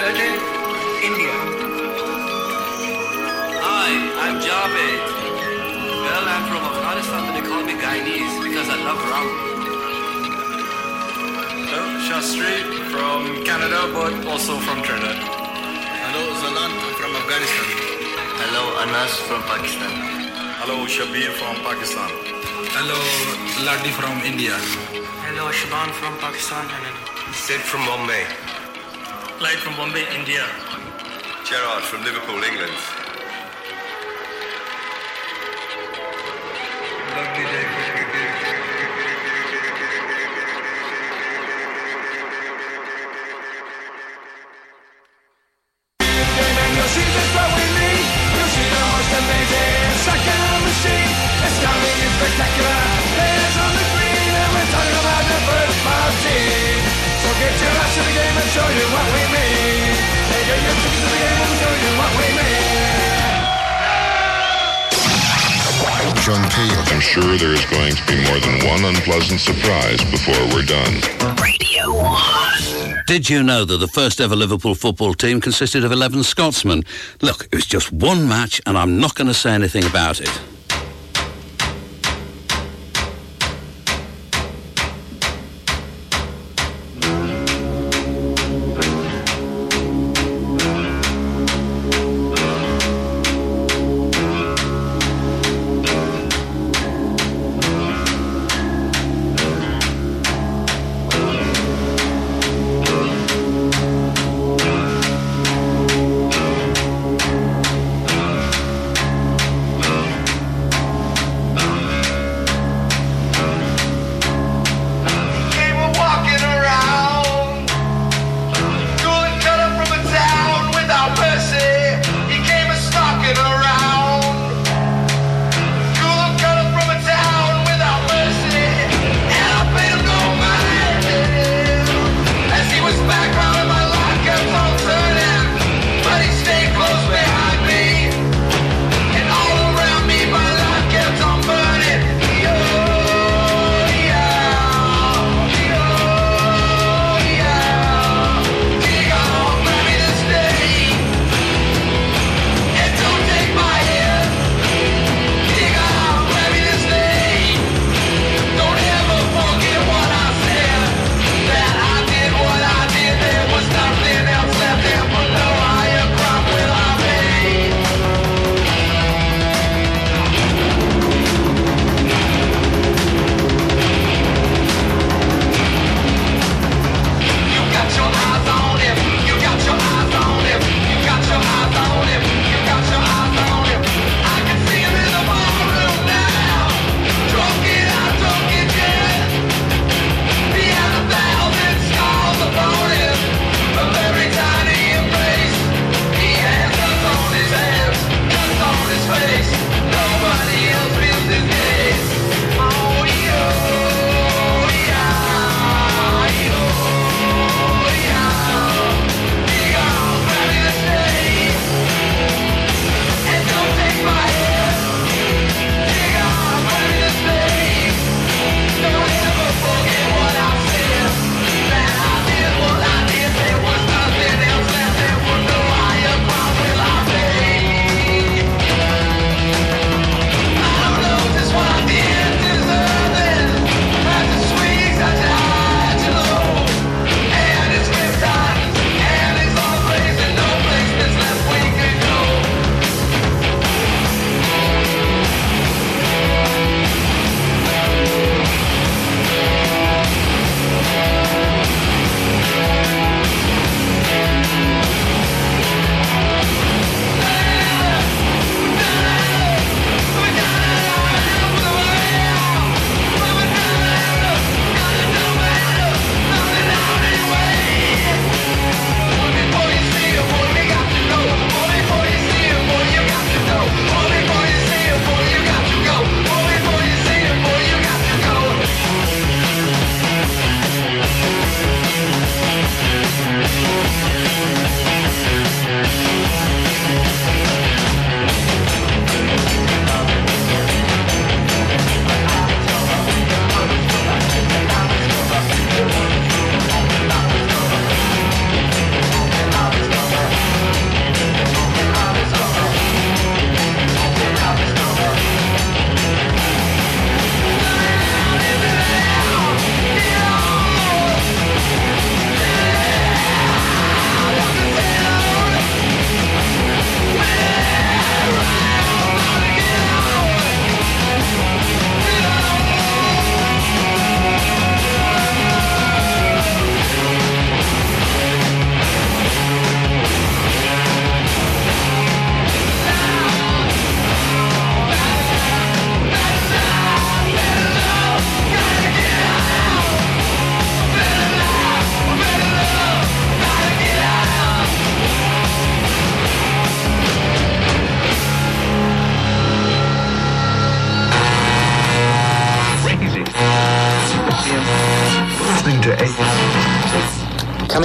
certain India. Hi, I'm Javed. Well, I'm from Afghanistan, but they call me Guyanese because I love rum. Hello, Shastri from Canada, but also from Trinidad. Hello, Zalan, I'm from Afghanistan. Hello, Anas from Pakistan. Hello, Shabir from Pakistan. Hello, Ladi from India. Hello, Shaban from Pakistan. Sid from Bombay. Clyde from Bombay, India. Gerard from Liverpool, England. Lovely day. You'll see just what we need. You'll see the most amazing second machine. It's coming in spectacular. Players on the green, and we're talking about the first 5 team. So get your ass to the game and show you what we mean. Hey, get your tickets to the game and show you what we mean. John Peel. I'm sure there is going to be more than one unpleasant surprise before we're done. Radio 1. Did you know that the first ever Liverpool football team consisted of 11 Scotsmen? Look, it was just one match and I'm not going to say anything about it.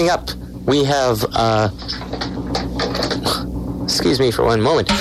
Coming up, we have, excuse me for one moment.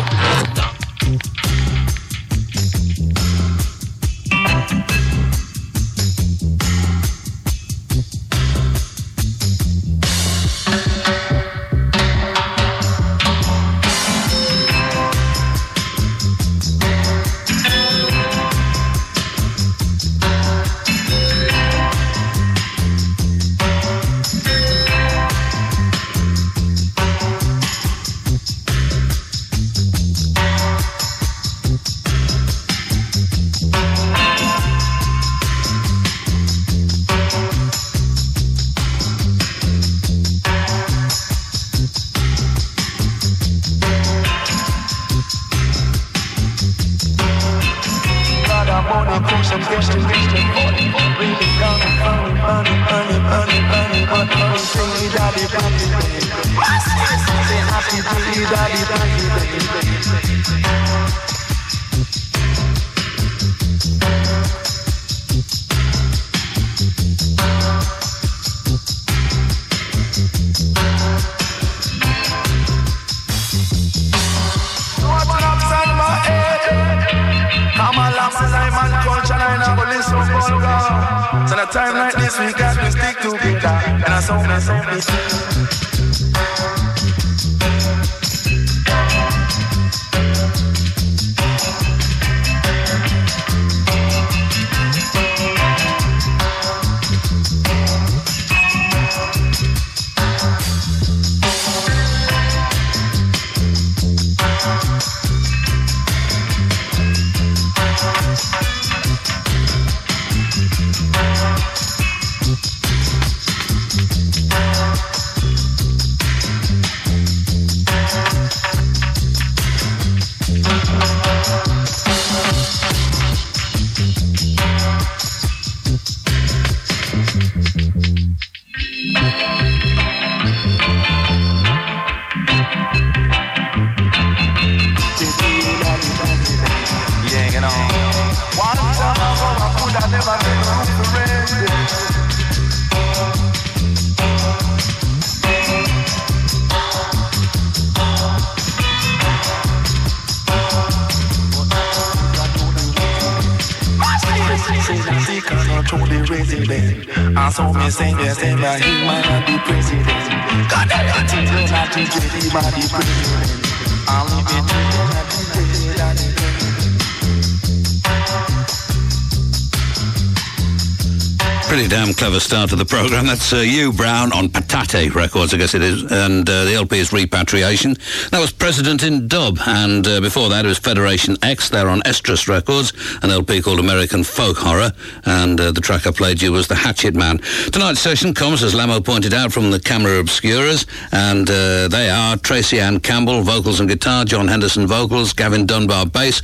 Pretty damn clever start to the programme. That's Hugh Brown on Patate Records, I guess it is, and the LP is Repatriation. That was President in Dub, and before that it was Federation X. They're on Estrus Records, an LP called American Folk Horror, and the track I played you was The Hatchet Man. Tonight's session comes, as Lamo pointed out, from the Camera Obscuras, and they are Tracy Ann Campbell, vocals and guitar, John Henderson, vocals, Gavin Dunbar, bass,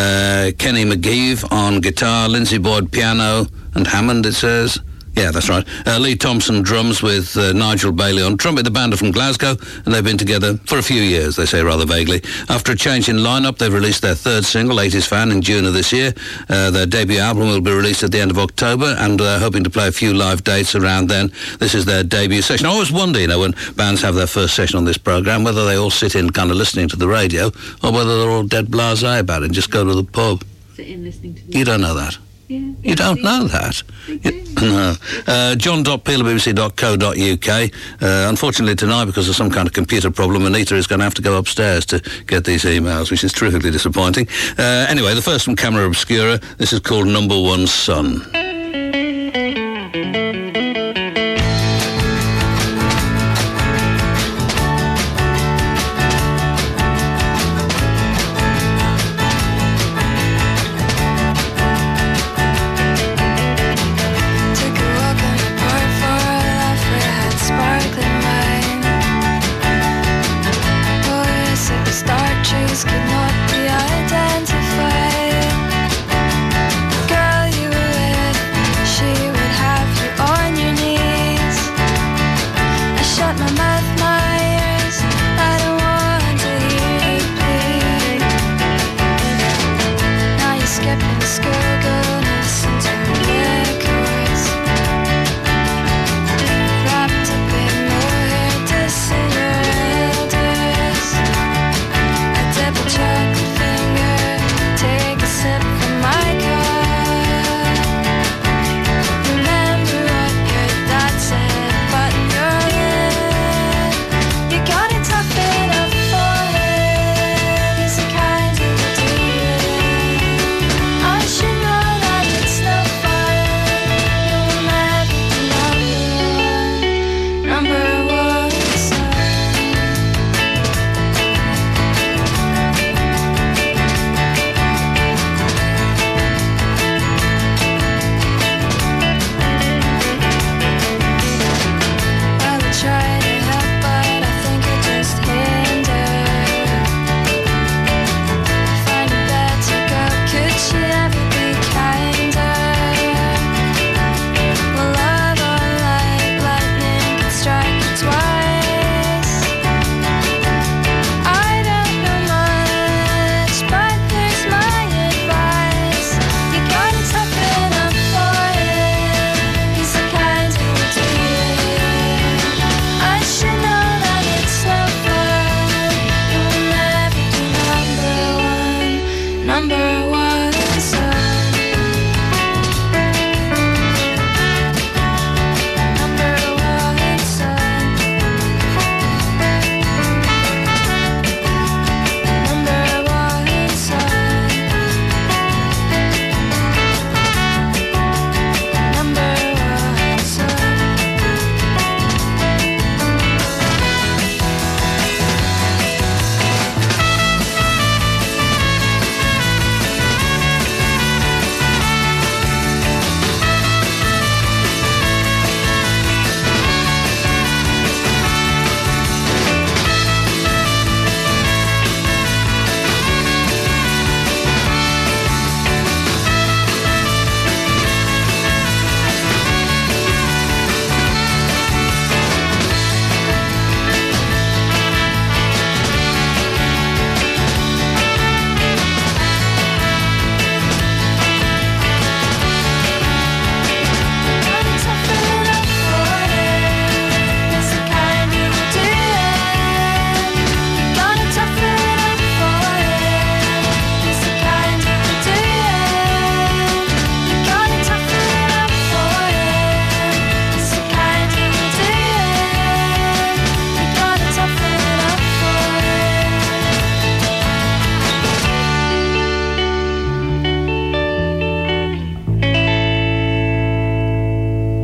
Kenny McGeeve on guitar, Lindsay Boyd, piano, and Hammond, it says. Yeah, that's right. Lee Thompson, drums, with Nigel Bailey on trumpet. The band are from Glasgow, and they've been together for a few years, they say rather vaguely. After a change in lineup, they've released their third single, 80s Fan, in June of this year. Their debut album will be released at the end of October, and they're hoping to play a few live dates around then. This is their debut session. I always wonder, when bands have their first session on this programme, whether they all sit in kind of listening to the radio, or whether they're all dead blasé about it and just go to the pub. Sit in listening to the You don't know that. Yeah. You don't know that? No. John.peele@bbc.co.uk. Unfortunately tonight, because of some kind of computer problem, Anita is going to have to go upstairs to get these emails, which is terrifically disappointing. Anyway, the first from Camera Obscura. This is called Number One Son. Could not be identified. Girl, you were with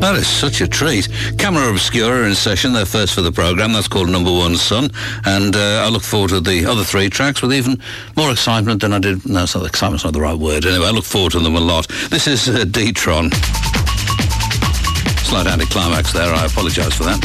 That is such a treat. Camera Obscura are in session. They're first for the programme. That's called Number One Son. And I look forward to the other three tracks with even more excitement than I did. No, it's not, excitement's not the right word. Anyway, I look forward to them a lot. This is D-Tron. Slight anticlimax there. I apologise for that.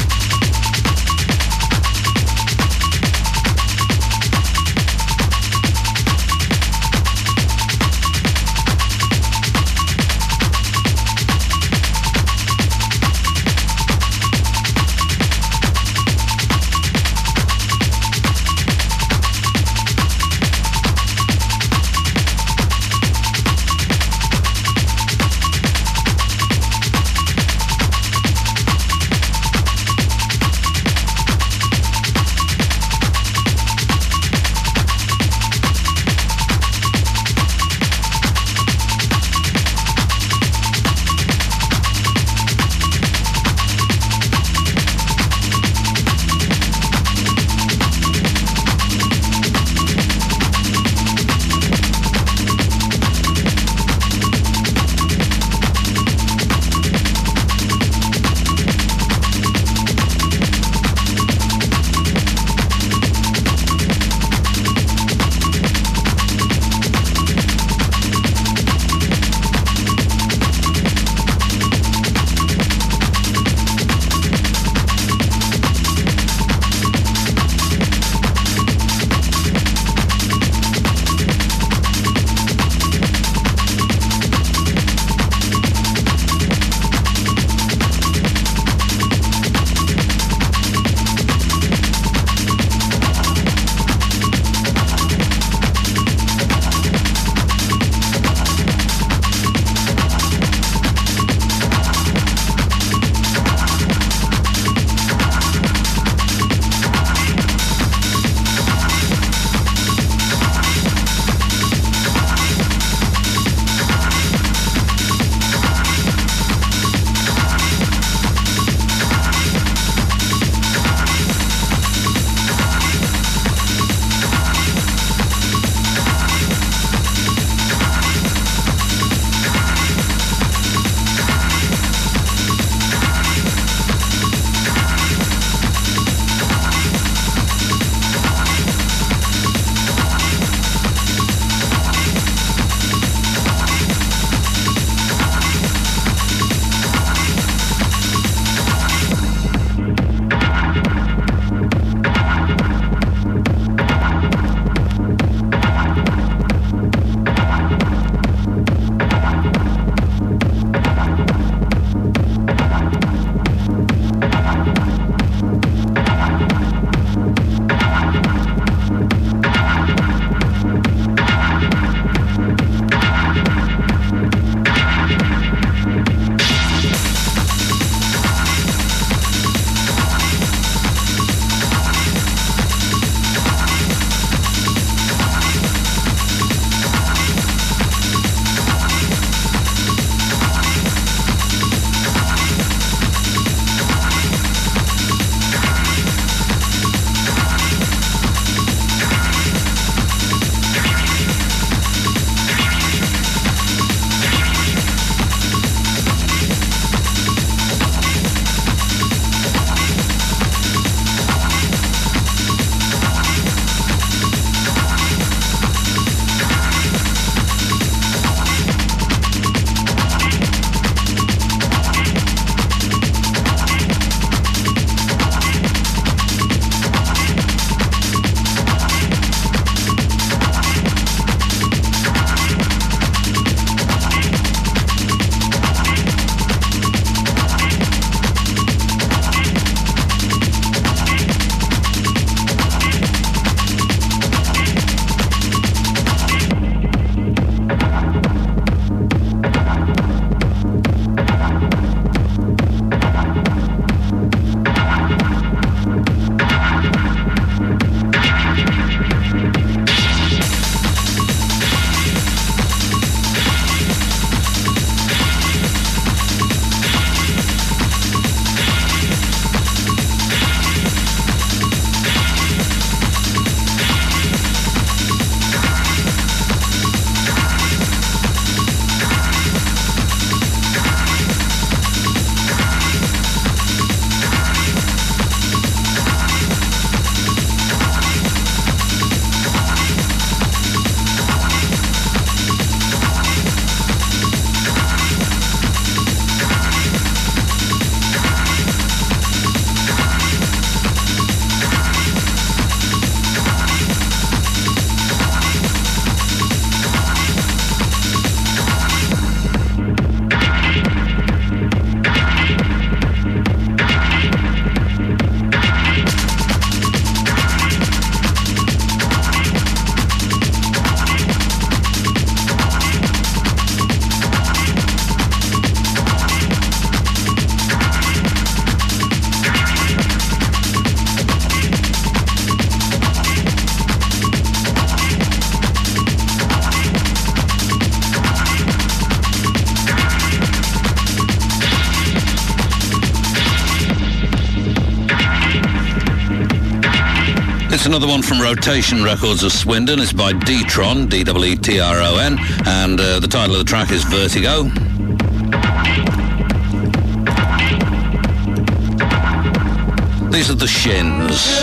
It's another one from Rotation Records of Swindon. It's by D-Tron, D-E-E-T-R-O-N, and the title of the track is Vertigo. These are the Shins.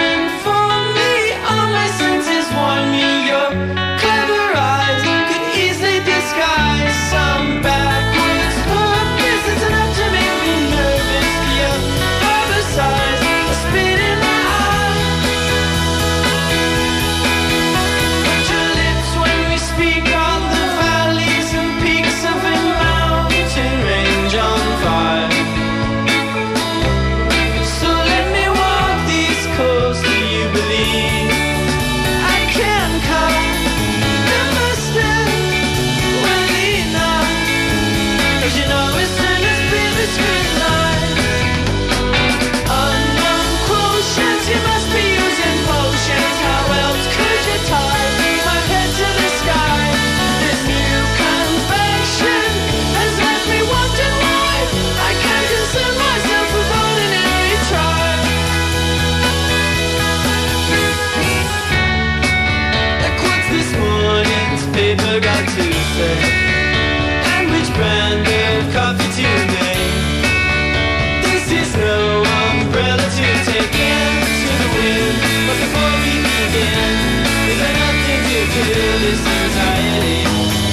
And which brand of coffee today? This is no umbrella to take into the wind. But before we begin, is there nothing to kill this anxiety?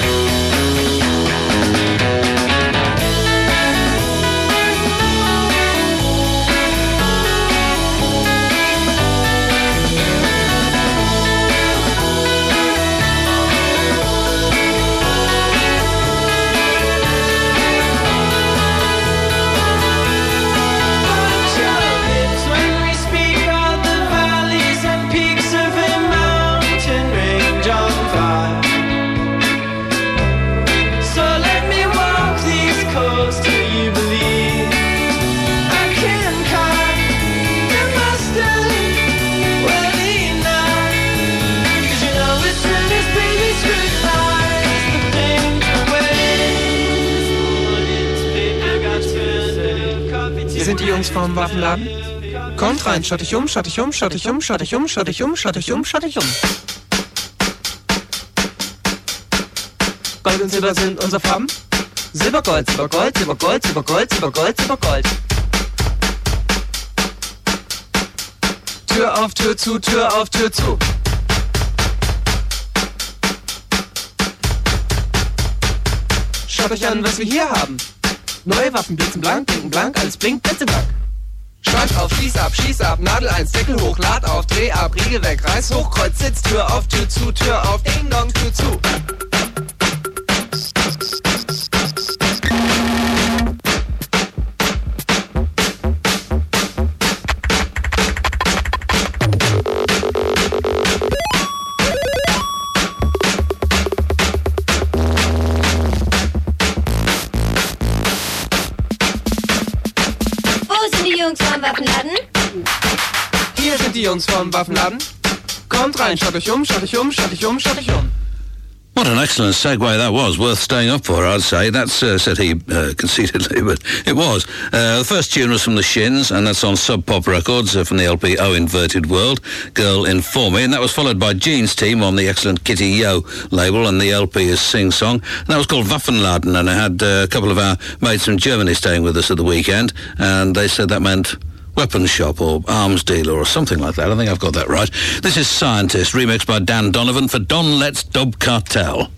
Sind die Jungs vom Waffenladen? Kommt rein, schaut dich um, schaut dich um, schaut dich um, schaut dich um, schaut dich um, schaut dich um, schaut dich um. Gold und Silber sind unsere Farben. Silbergold, Silbergold, Silbergold, Silbergold, Silbergold, Silbergold. Tür auf, Tür zu, Tür auf, Tür zu. Schaut euch an, was wir hier haben. Neue Waffen, blitzen blank, blinken blank, alles blinkt, blitzeblank. Schrank auf, schieß ab, Nadel 1, Deckel hoch, Lad auf, Dreh ab, Riegel weg, Reiß hoch, Kreuz, Sitz, Tür auf, Tür zu, Tür auf, Ding Dong, Tür zu. Hier sind die Jungs vom Waffenladen. Kommt rein, schaut euch um, schaut euch um, schaut euch um, schaut euch um. What an excellent segue that was, worth staying up for, I'd say. That's, said he conceitedly, but it was. The first tune was from the Shins, and that's on Sub Pop Records from the LP Oh Inverted World, Girl Inform Me, and that was followed by Gene's team on the excellent Kitty Yo label, and the LP is Sing Song. And that was called Waffenladen, and I had a couple of our mates from Germany staying with us at the weekend, and they said that meant weapons shop or arms dealer or something like that. I think I've got that right. This is Scientist, remixed by Dan Donovan for Don Let's Dub Cartel.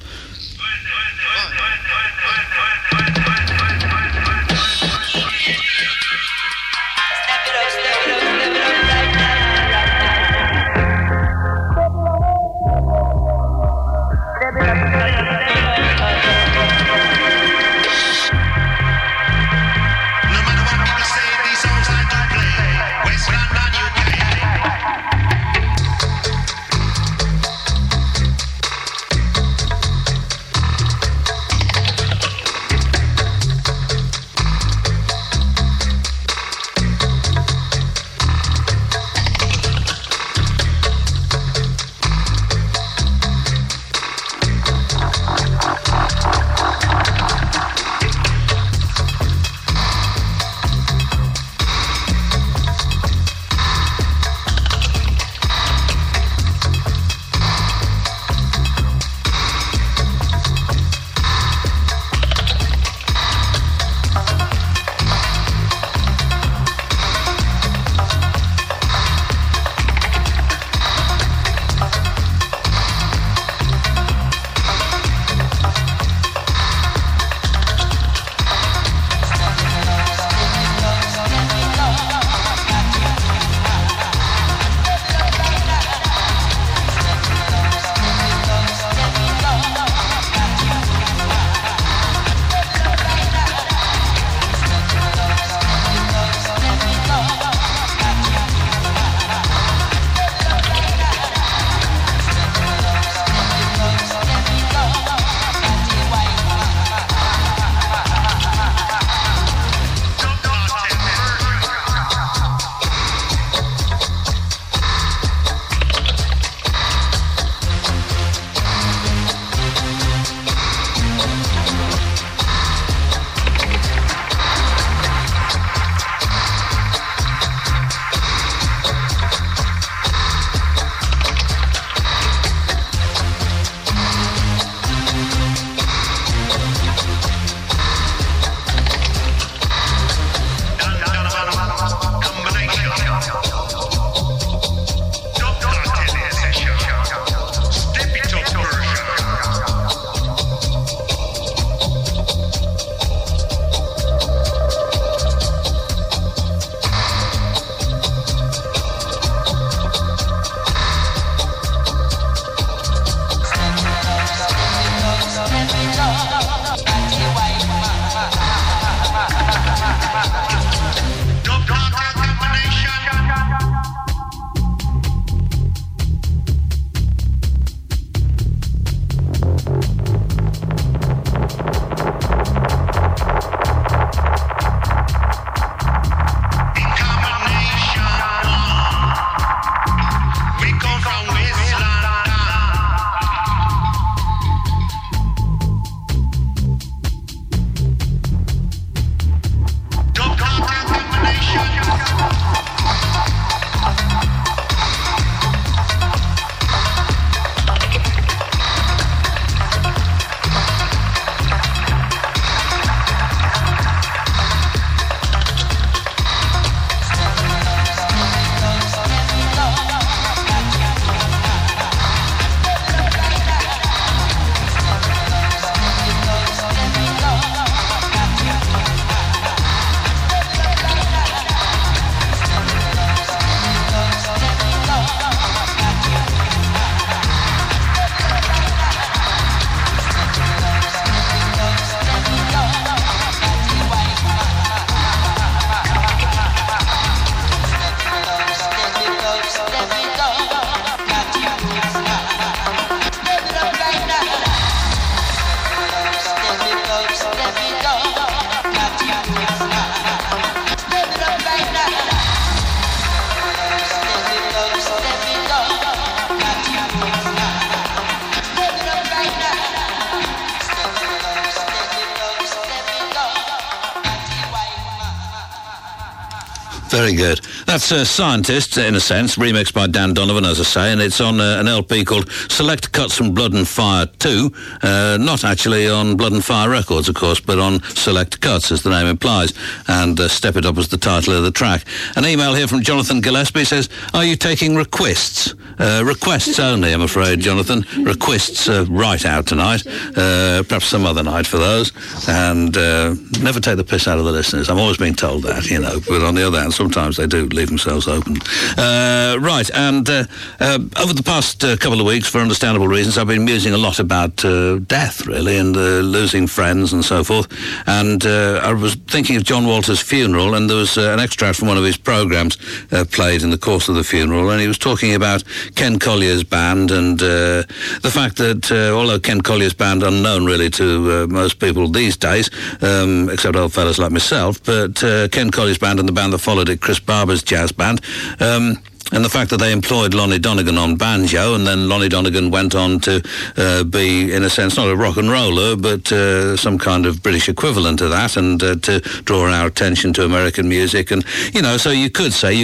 Very good. That's Scientist, in a sense, remixed by Dan Donovan, as I say, and it's on an LP called Select Cuts from Blood and Fire 2. Not actually on Blood and Fire Records, of course, but on Select Cuts, as the name implies. And Step It Up was the title of the track. An email here from Jonathan Gillespie says, are you taking requests? Requests only, I'm afraid, Jonathan. Requests right out tonight. Perhaps some other night for those. And never take the piss out of the listeners. I'm always being told that, you know, but on the other hand, sometimes they do leave themselves open. Right, and over the past couple of weeks, for understandable reasons, I've been musing a lot about death, really, and losing friends and so forth. And I was thinking of John Walter's funeral, and there was an extract from one of his programmes played in the course of the funeral, and he was talking about Ken Collier's band and the fact that, although Ken Collier's band, unknown really to most people these days, except old fellas like myself, but Ken Collier's band and the band that followed it, Chris Barber's jazz band, and the fact that they employed Lonnie Donegan on banjo, and then Lonnie Donegan went on to be, in a sense, not a rock and roller, but some kind of British equivalent of that, and to draw our attention to American music. And, you know, so you could say,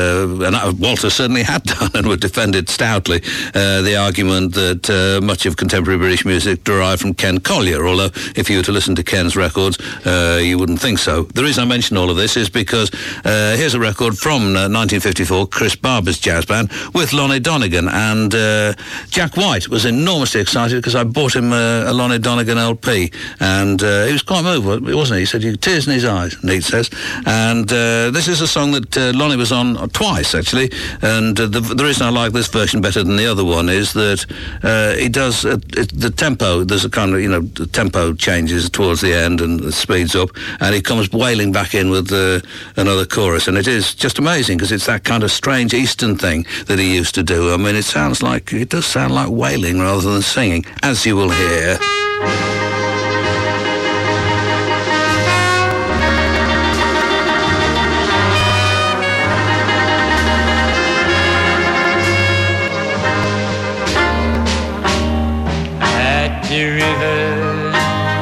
and Walter certainly had done and would defend it stoutly, the argument that much of contemporary British music derived from Ken Collier, although if you were to listen to Ken's records, you wouldn't think so. The reason I mention all of this is because here's a record from 1954, Chris Barber's jazz band, with Lonnie Donegan, and Jack White was enormously excited because I bought him a Lonnie Donegan LP, and he was quite moved, wasn't he? He said, "You tears in his eyes," Neat says. And this is a song that Lonnie was on twice, actually, and the reason I like this version better than the other one is that he does the tempo, there's a kind of, you know, the tempo changes towards the end and it speeds up, and he comes wailing back in with another chorus, and it is just amazing because it's that kind of strange Eastern thing that he used to do. I mean, it does sound like wailing rather than singing, as you will hear. At the river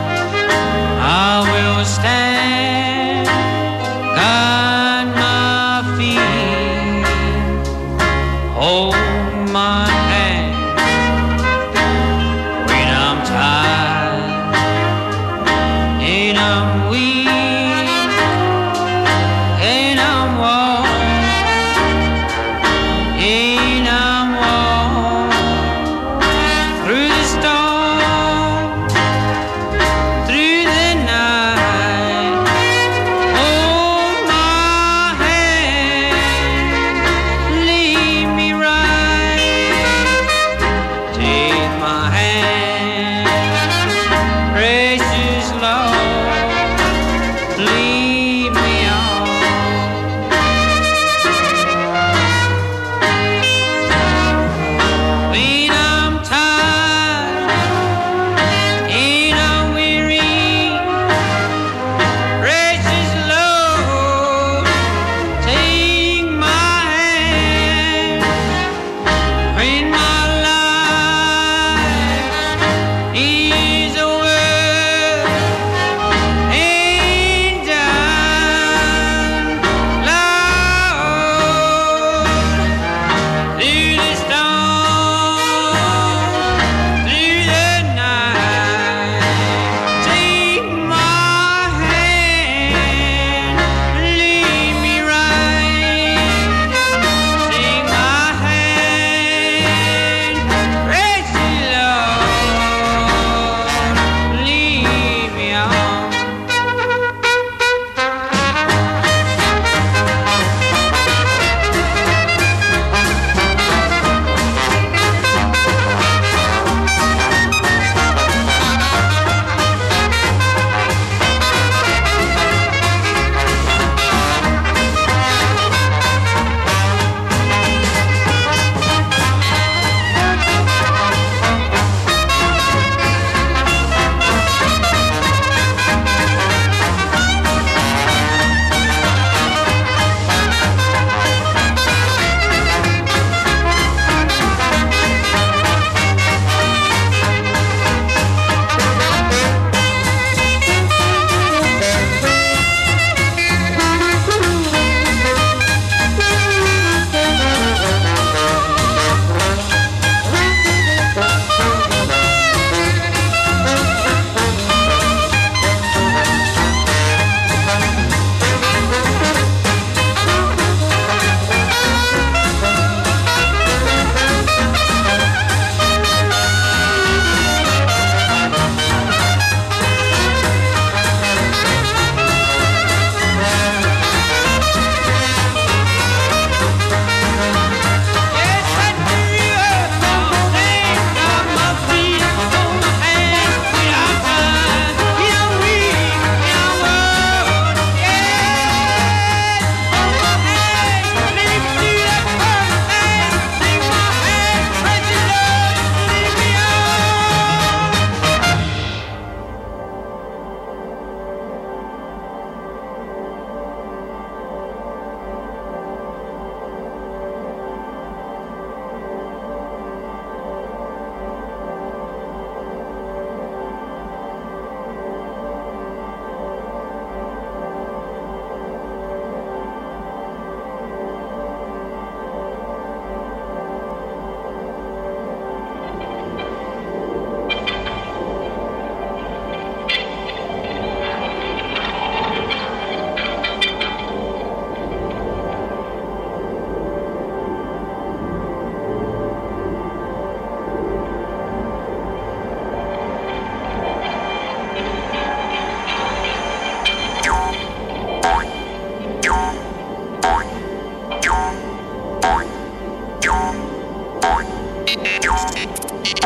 I will stand on my feet, hold my hand when I'm tired and I'm weak and I'm warm and I'm warm through the storm, through the night. Hold my hand, lead me right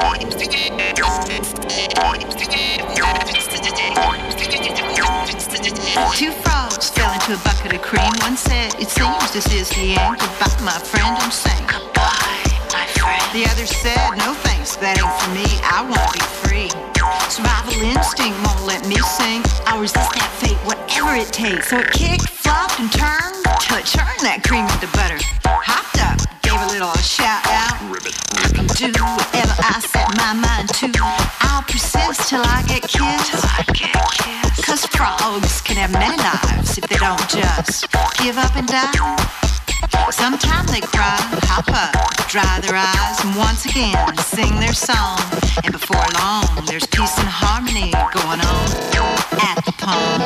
Two frogs fell into a bucket of cream. One said, it seems this is the end. Goodbye, my friend, I'm saying goodbye, my friend. The other said, no thanks, that ain't for me. I want to be free. Survival instinct won't let me sing. I'll resist that fate, whatever it takes. So it kicked, flopped, and turned till it turned that cream into butter. Hopped up, gave a little shout out. I can do whatever I set my mind to. I'll persist till I get kissed. Cause frogs can have many lives if they don't just give up and die. Sometimes they cry, hop up, dry their eyes, and once again sing their song. And before long, there's peace and harmony going on at the pond.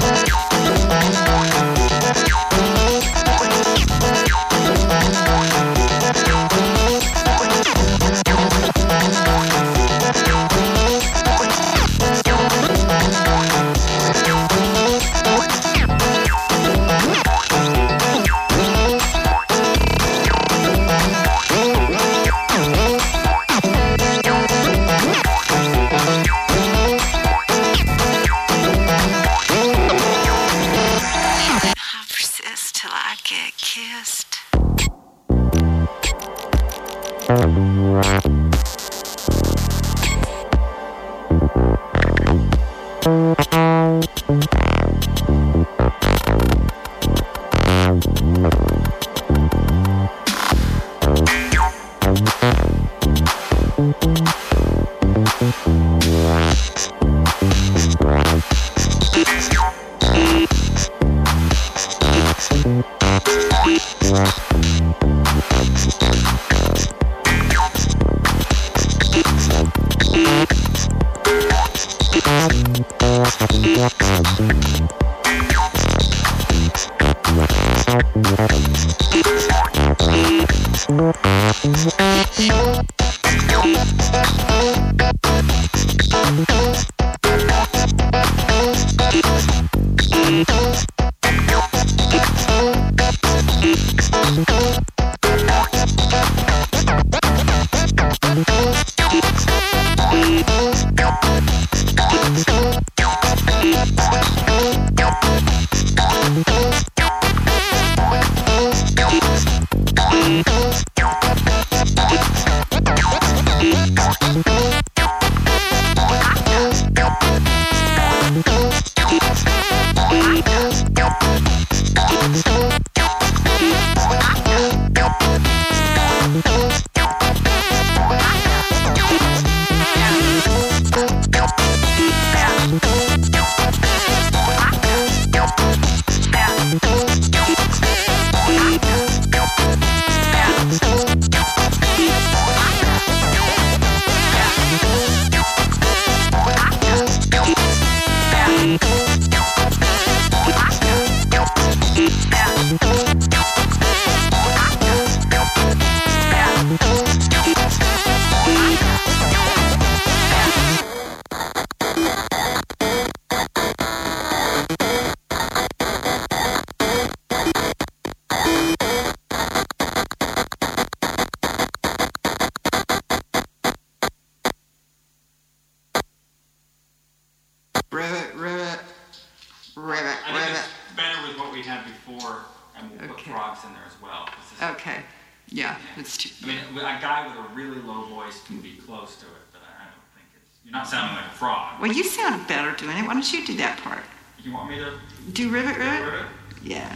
You do that part. You want me to do rivet? Yeah.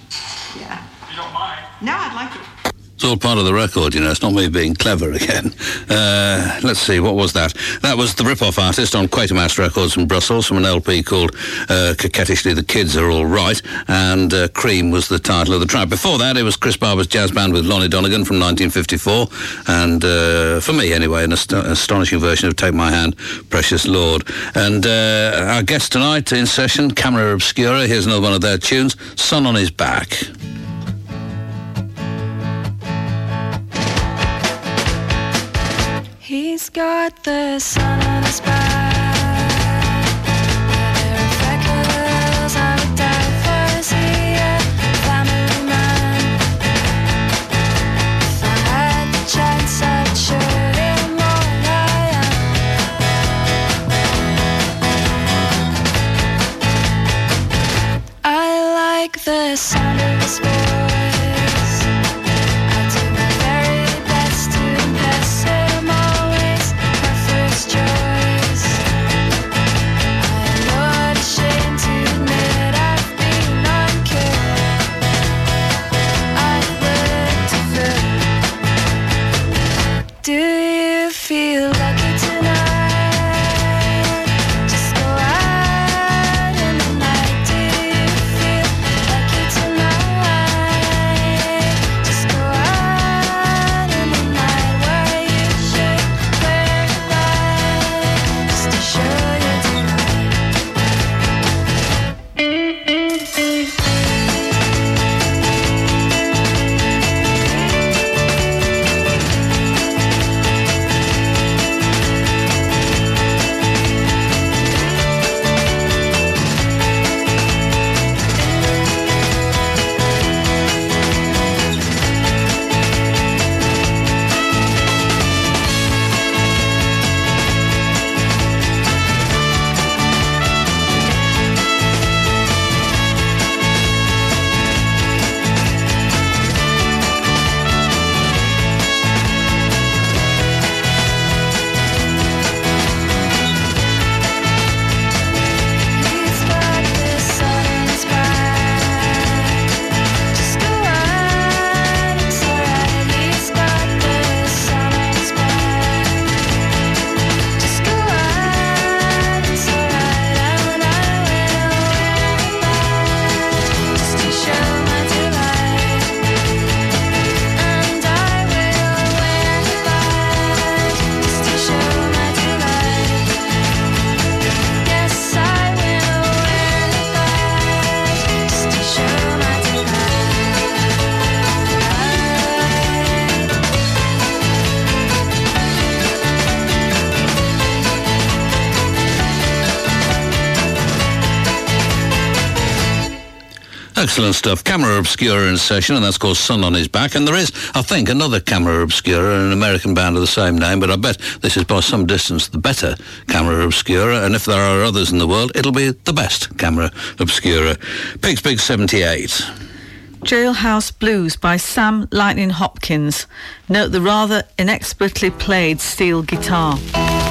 Yeah. You don't mind? No, I'd like to. It's all part of the record, you know. It's not me being clever again. Let's see, what was that? That was the Rip-Off Artist on Quatermass Records from Brussels from an LP called Coquettishly The Kids Are All Right, and Cream was the title of the track. Before that, it was Chris Barber's Jazz Band with Lonnie Donegan from 1954, and for me anyway, an astonishing version of Take My Hand, Precious Lord. And our guest tonight in session, Camera Obscura. Here's another one of their tunes, Sun on His Back. He's got the sun on his back. Reflectors on a diversity, family man. If I had the chance, I'd show him all I Excellent stuff. Camera Obscura in session, and that's called Sun on His Back. And there is, I think, another Camera Obscura, an American band of the same name, but I bet this is by some distance the better Camera Obscura, and if there are others in the world, it'll be the best Camera Obscura. Pigs Big 78. Jailhouse Blues by Sam Lightning Hopkins. Note the rather inexpertly played steel guitar.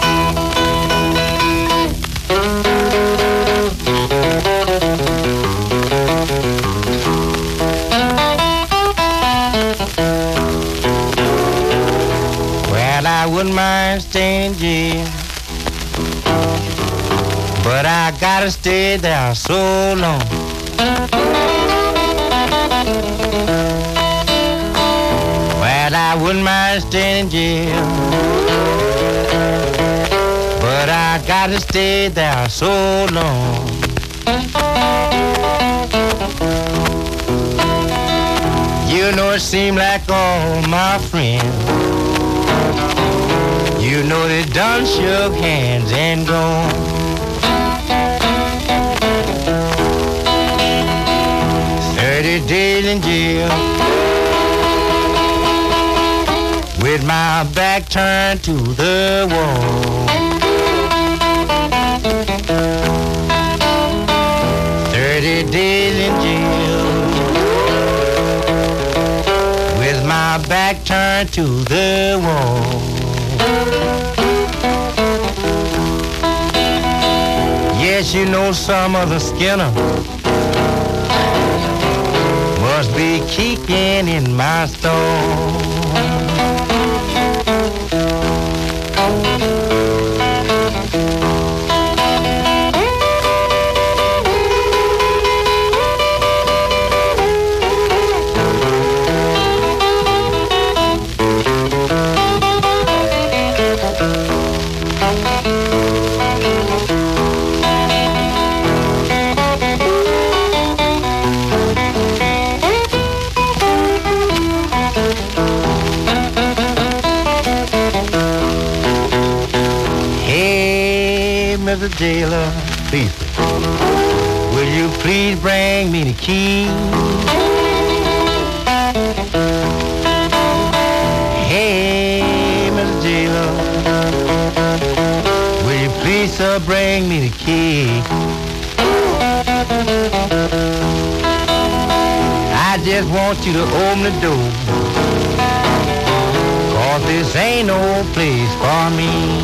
I wouldn't mind staying in jail, but I gotta stay there so long. Well, I wouldn't mind staying in jail, but I gotta stay there so long. You know, it seemed like all my friends, you know, they done shook hands and gone. 30 days in jail, with my back turned to the wall. 30 days in jail, with my back turned to the wall. Yes, you know, some other Skinner must be keeping in my store. Mr. Jailer, please, will you please bring me the key? Hey, Mr. Jailer, will you please, sir, bring me the key? I just want you to open the door, 'cause this ain't no place for me.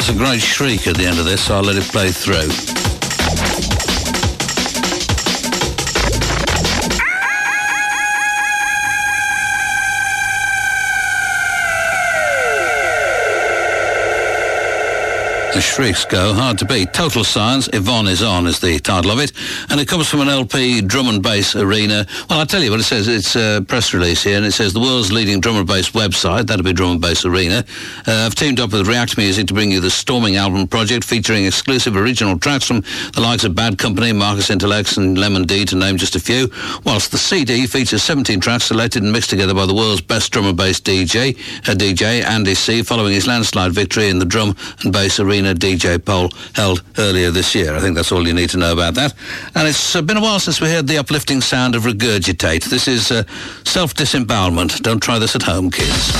There's a great shriek at the end of this, so I'll let it play through. The shrieks go, hard to beat. Total Science, Yvonne is On is the title of it, and it comes from an LP, Drum and Bass Arena. Well, I'll tell you what it says. It's a press release here, and it says the world's leading drum and bass website, that'll be Drum and Bass Arena, have teamed up with React Music to bring you the Storming album project, featuring exclusive original tracks from the likes of Bad Company, Marcus Intellects and Lemon D, to name just a few, whilst the CD features 17 tracks selected and mixed together by the world's best drum and bass DJ Andy C, following his landslide victory in the Drum and Bass Arena DJ poll held earlier this year. I think that's all you need to know about that. And it's been a while since we heard the uplifting sound of Regurgitate. This is self-disembowelment. Don't try this at home, kids.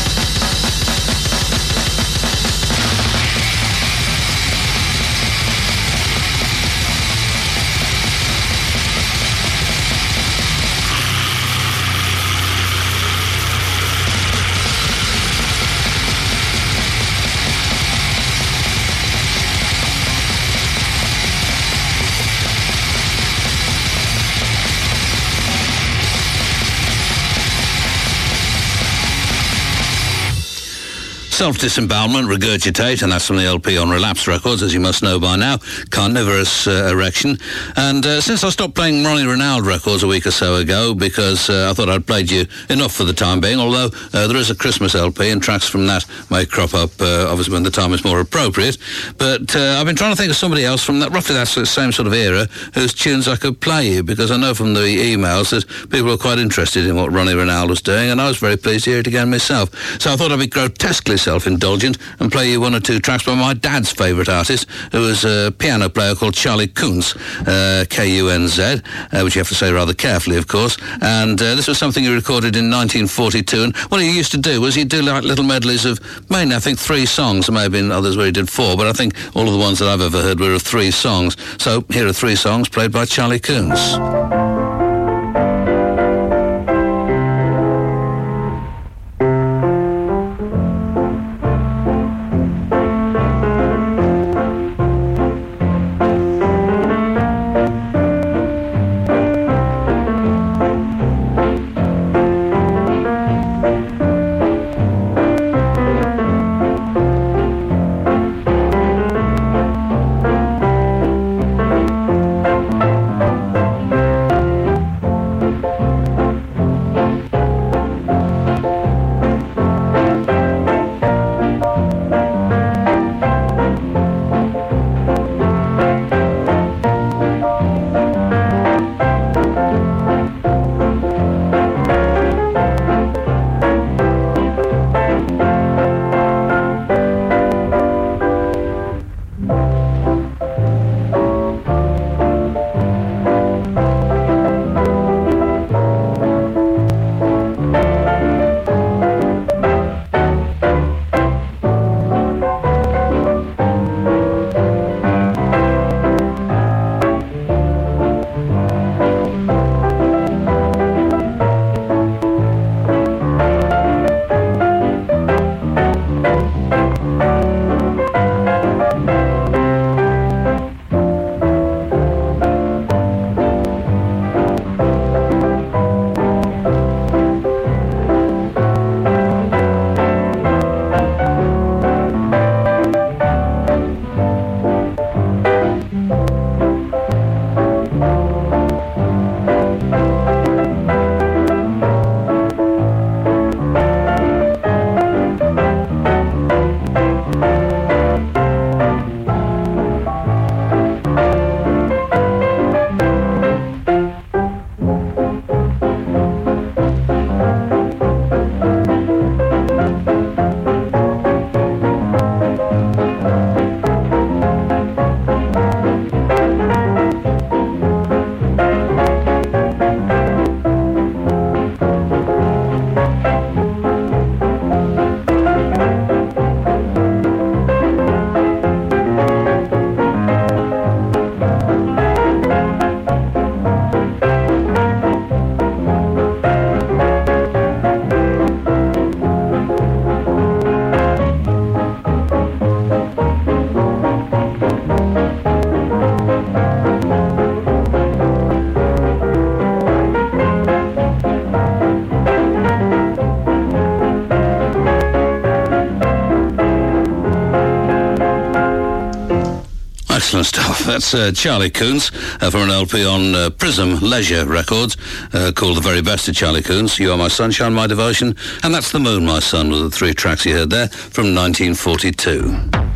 Self-disembowelment, Regurgitate, and that's from the LP on Relapse Records, as you must know by now. Carnivorous Erection. And since I stopped playing Ronnie Ronald records a week or so ago, because I thought I'd played you enough for the time being, although there is a Christmas LP, and tracks from that may crop up, obviously, when the time is more appropriate. But I've been trying to think of somebody else from that, roughly that same sort of era, whose tunes I could play you, because I know from the emails that people were quite interested in what Ronnie Ronald was doing, and I was very pleased to hear it again myself. So I thought I'd be grotesquely self-indulgent and play you one or two tracks by my dad's favourite artist, who was a piano player called Charlie Kunz, K-U-N-Z, which you have to say rather carefully, of course. And this was something he recorded in 1942. And what he used to do was he'd do like little medleys of mainly, I think, 3 songs. There may have been others where he did 4, but I think all of the ones that I've ever heard were of 3 songs. So here are 3 songs played by Charlie Kunz. Excellent stuff. That's Charlie Coons from an LP on Prism Leisure Records called The Very Best of Charlie Coons. You Are My Sunshine, My Devotion, and That's The Moon, My Son, were the three tracks you heard there from 1942.